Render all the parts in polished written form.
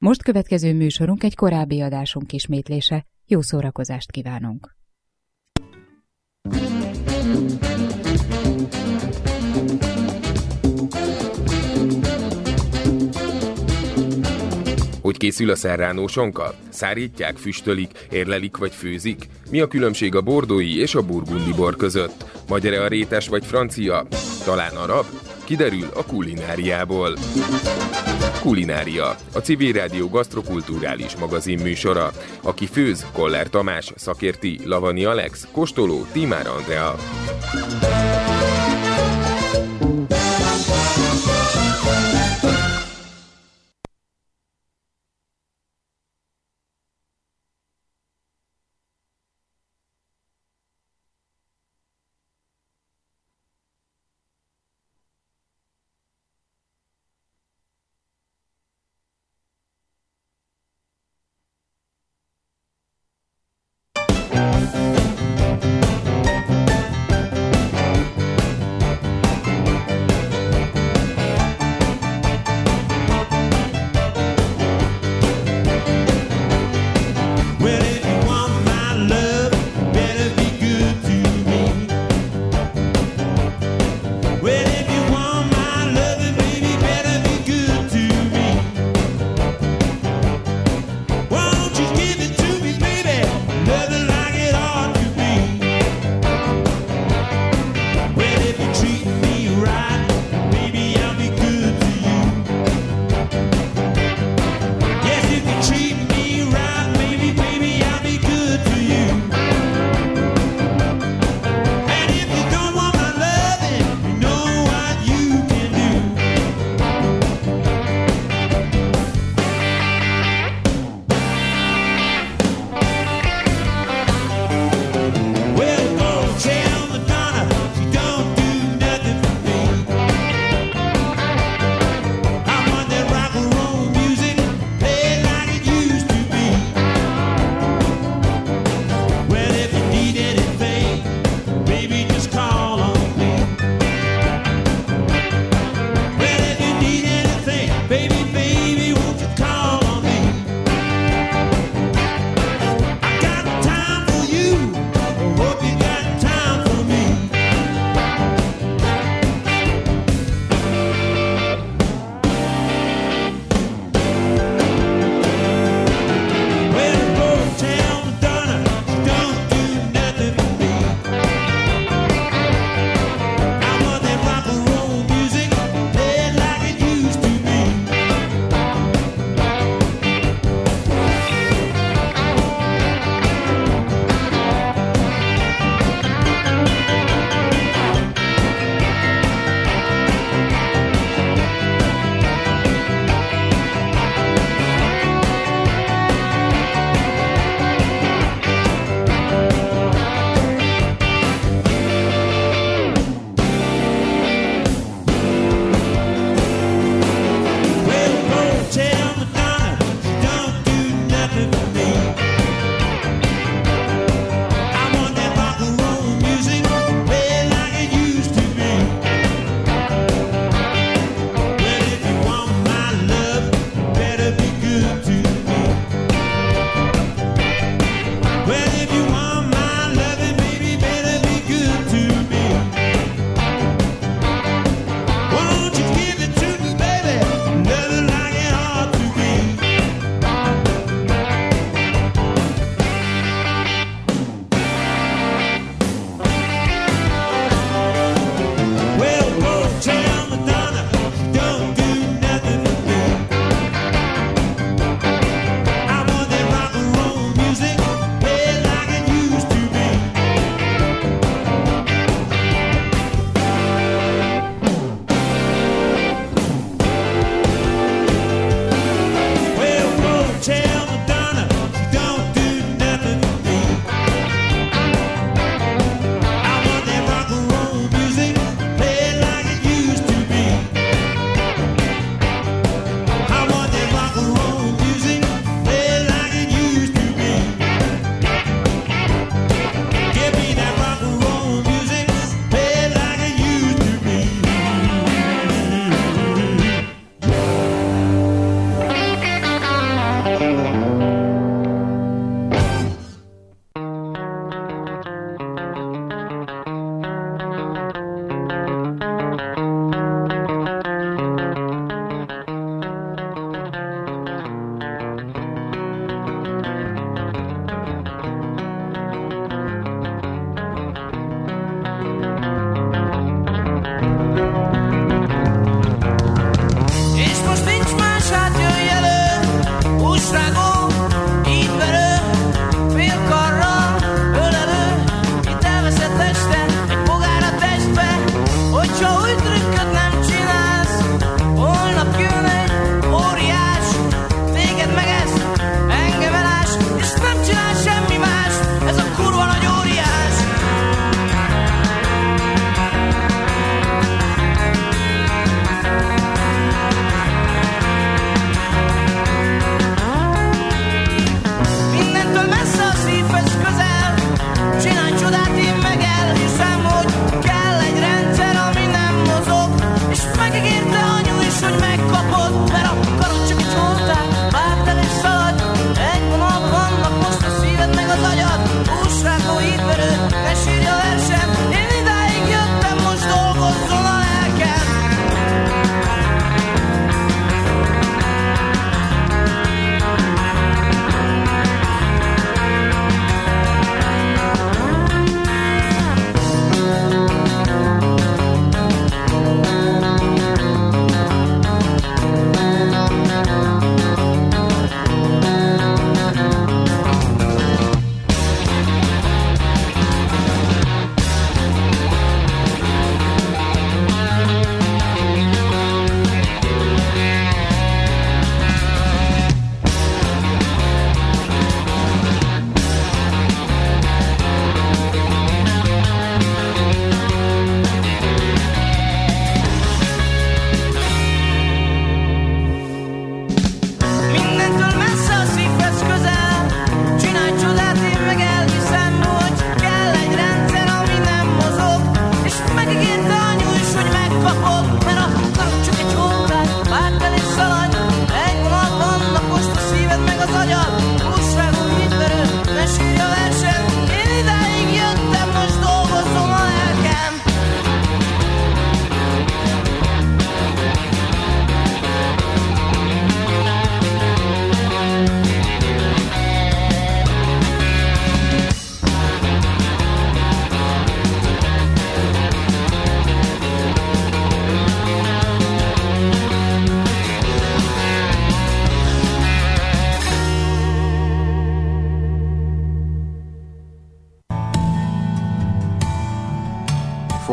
Most következő műsorunk egy korábbi adásunk ismétlése. Jó szórakozást kívánunk! Hogy készül a serrano sonka? Szárítják, füstölik, érlelik vagy főzik? Mi a különbség a bordói és a burgundi bor között? Magyar-e a rétes vagy francia? Talán arab? Kiderül a kulináriából. Kulinária, a Civil Rádió gasztrokulturális magazin műsora. Aki főz, Koller Tamás, szakérti, Lavani Alex, kóstoló, Tímár Andrea.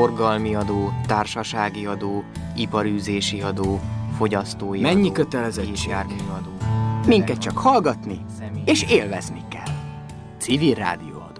forgalmi adó, társasági adó, iparűzési adó, fogyasztói Mennyi adó, kötelezettség? járműadó. Minket csak hallgatni és élvezni kell. Civil rádióadó.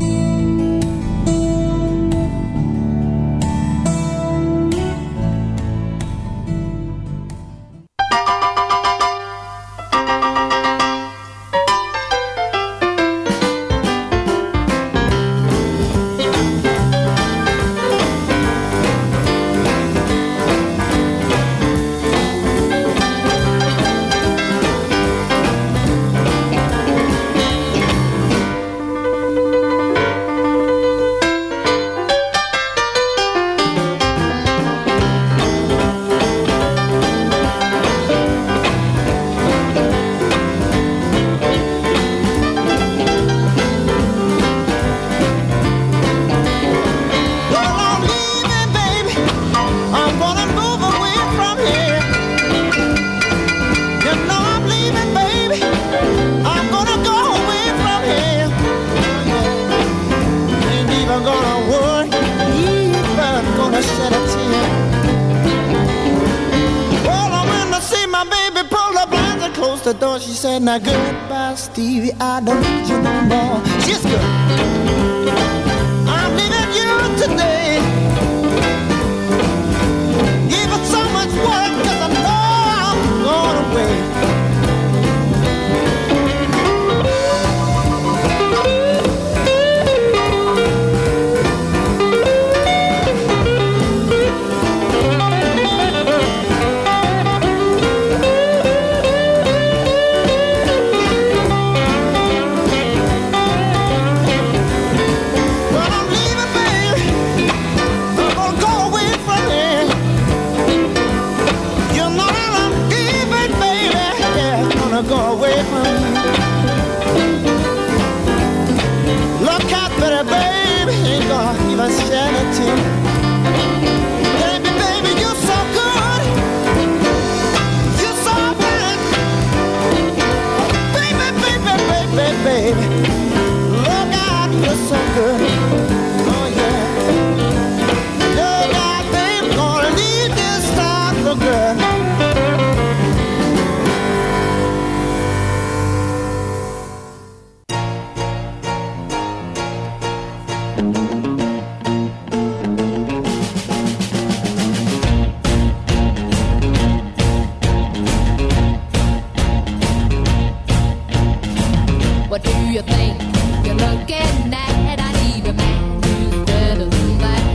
The door, she said, now goodbye, Stevie, I don't need you no more. She's good. I'm leaving you today. Give it so much work, 'cause I know I'm going away. Go away from me. Look out, better baby, ain't gonna even shed a tear. Baby, baby, you're so good. You're so bad. Baby, baby, baby, baby. Look out, you're so good. Oh yeah. Look out, baby, gonna leave this time for good. What do you think you're looking at? I need a man who's better than that.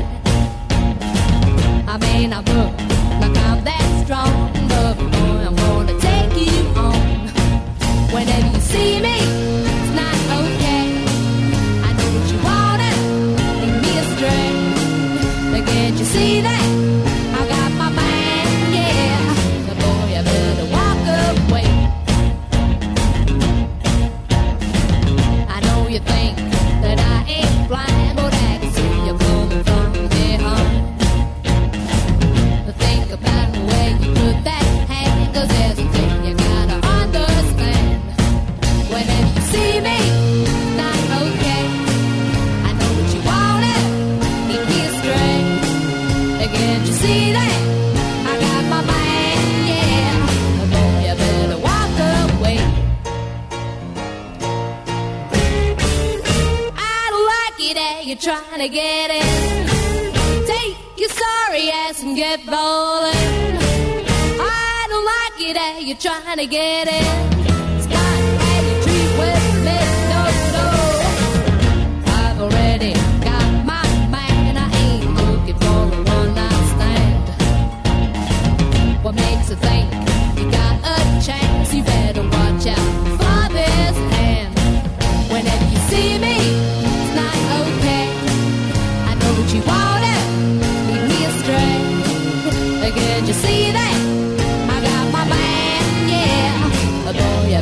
I may not look like I'm that strong, but boy, I'm gonna take you on. Whenever you see me, it's not okay. I know what you wanna, lead me astray. But can't you see that? I got my man, yeah. But boy, you better walk away. You think that I ain't blind, but I can see you coming from behind. But think about where you put that hand, 'cause there's a thing you gotta understand. Whenever you see me, it's not okay. I know what you wanted, keep me straight. Can't you see that? I got my man, yeah. But boy, you better walk away. You're trying to get in. Take your sorry ass and get rolling. I don't like it that you're trying to get in. It's not how you treat with me, no, no. I've already got my man. I ain't looking for a one-night stand. What makes you think you got a chance? You better watch out for this hand. Whenever you see me, it's not okay. I know what you wanted, lead me astray. Can't you see that? I got my man, yeah. Boy, you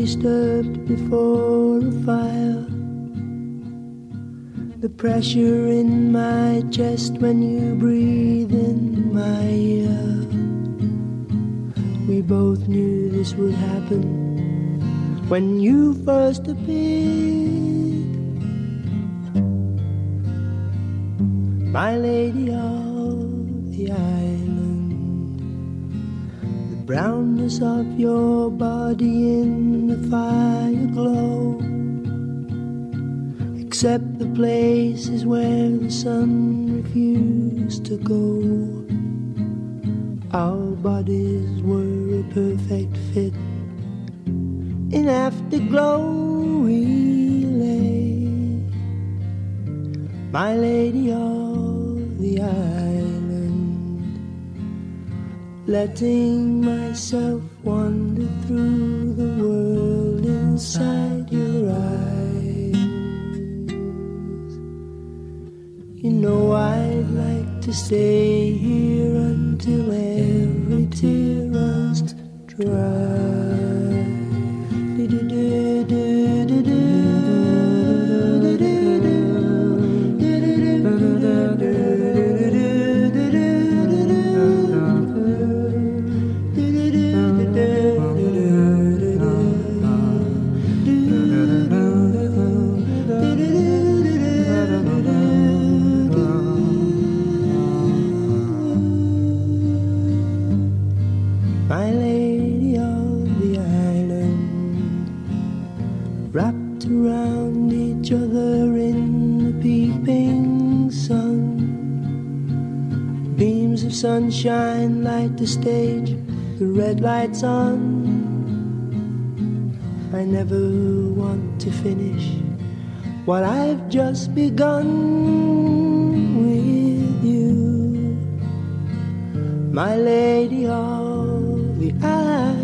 disturbed before a fire. The pressure in my chest when you breathe in my ear. We both knew this would happen when you first appeared. My lady of the island, the brownness of your body in the fire glow, except the places where the sun refused to go. Our bodies were a perfect fit. In afterglow we lay, my lady of the island, letting myself wander through the world inside your eyes. You know I'd like to stay here until every tear runs dry. My lady of the island, wrapped around each other in the peeping sun. Beams of sunshine light the stage, the red lights on. I never want to finish what I've just begun with you, my lady of the island.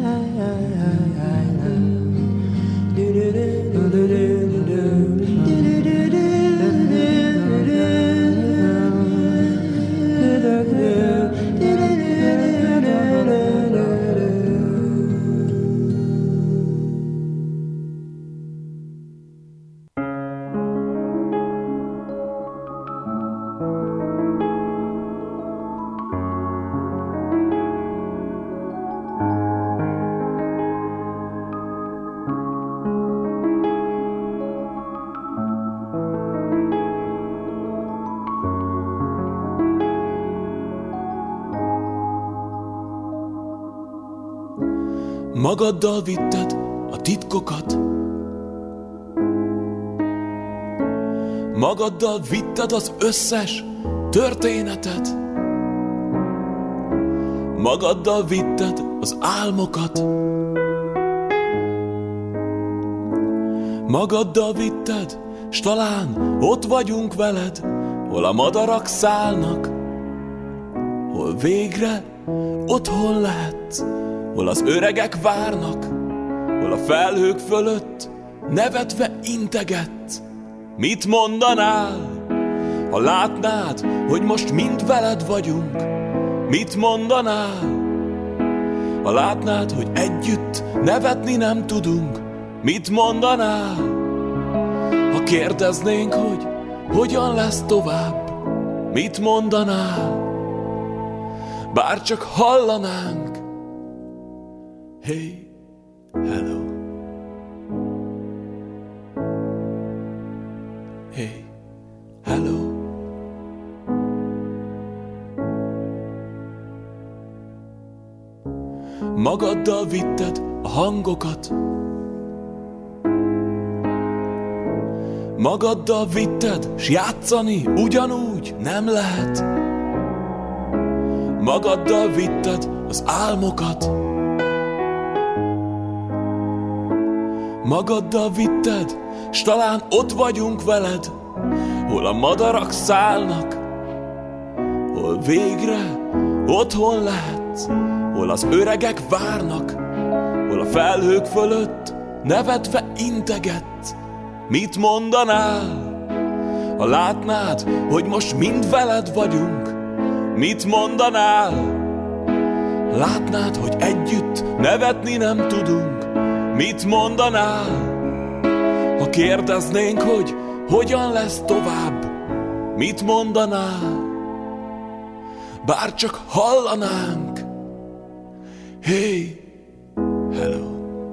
Magaddal vitted a titkokat, magaddal vitted az összes történetet, magaddal vitted az álmokat, magaddal vitted, s talán ott vagyunk veled, hol a madarak szállnak, hol végre otthon lehetsz, hol az öregek várnak, hol a felhők fölött nevetve integetsz. Mit mondanál, ha látnád, hogy most mind veled vagyunk? Mit mondanál, ha látnád, hogy együtt nevetni nem tudunk? Mit mondanál, ha kérdeznénk, hogy hogyan lesz tovább? Mit mondanál, bár csak hallanánk? Hey, hello. Hey, hello. Magaddal vitted a hangokat, magaddal vitted, s játszani ugyanúgy nem lehet. Magaddal vitted az álmokat, magaddal vitted, s talán ott vagyunk veled, hol a madarak szállnak, hol végre otthon lehetsz, hol az öregek várnak, hol a felhők fölött nevetve integetsz. Mit mondanál, ha látnád, hogy most mind veled vagyunk? Mit mondanál, látnád, hogy együtt nevetni nem tudunk? mit mondanál? Ha kérdeznénk, hogy hogyan lesz tovább, mit mondanál? Bár csak hallanánk. Hey, hello.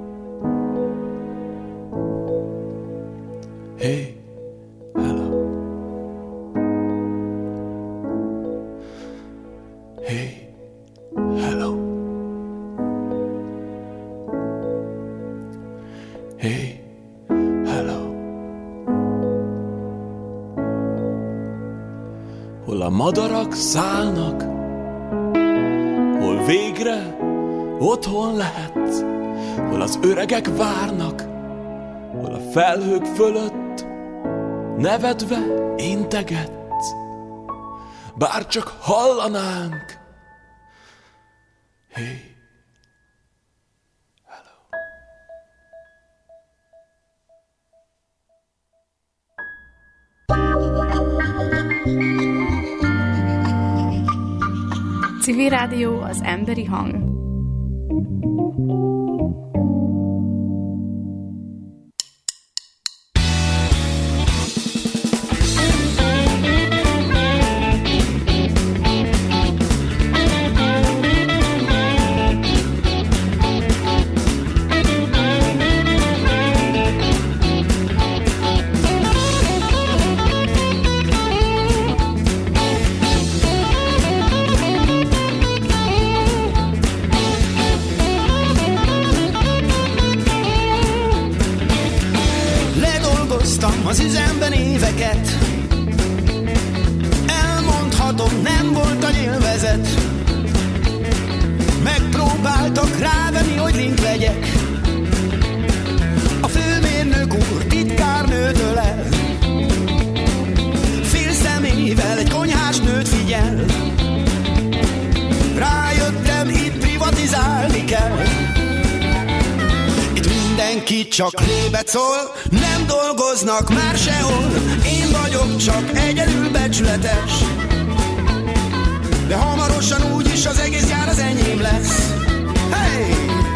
Hey, hello. Hey, hello. Hey, hello. Hol a madarak szállnak, hol végre otthon lehetsz, hol az öregek várnak, hol a felhők fölött nevetve integetsz, bár csak hallanánk. Hey, hello. Civil Rádió, az emberi hang. Az üzemben éveket, elmondhatom, nem volt a nyilvezet. Megpróbáltak rávenni, hogy link legyek. A főmérnök úr titkárnőtől el, fél szemével egy konyhás nőt figyel. Rájöttem, itt privatizálni kell. Mindenki csak lébet szól, nem dolgoznak már sehol. Én vagyok csak egyedül becsületes, de hamarosan úgyis az egész gyár az enyém lesz. Hey!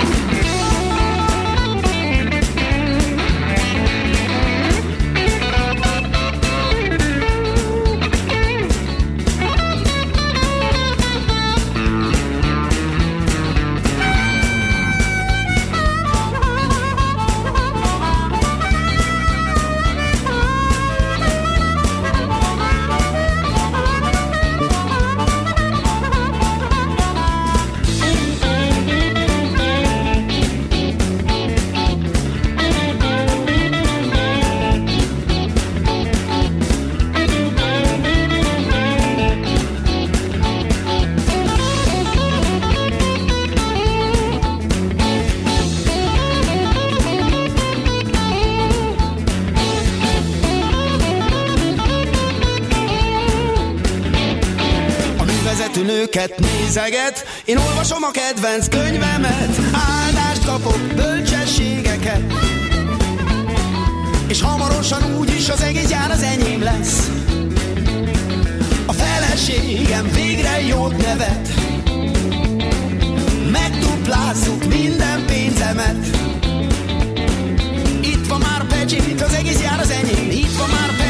Nőket nézeget, én olvasom a kedvenc könyvemet, áldást kapok, bölcsességeket, és hamarosan úgyis az egész gyár az enyém lesz. A feleségem végre jót nevet, megduplázzuk minden pénzemet. Itt van már a pecsék, az egész gyár az enyém, itt van már a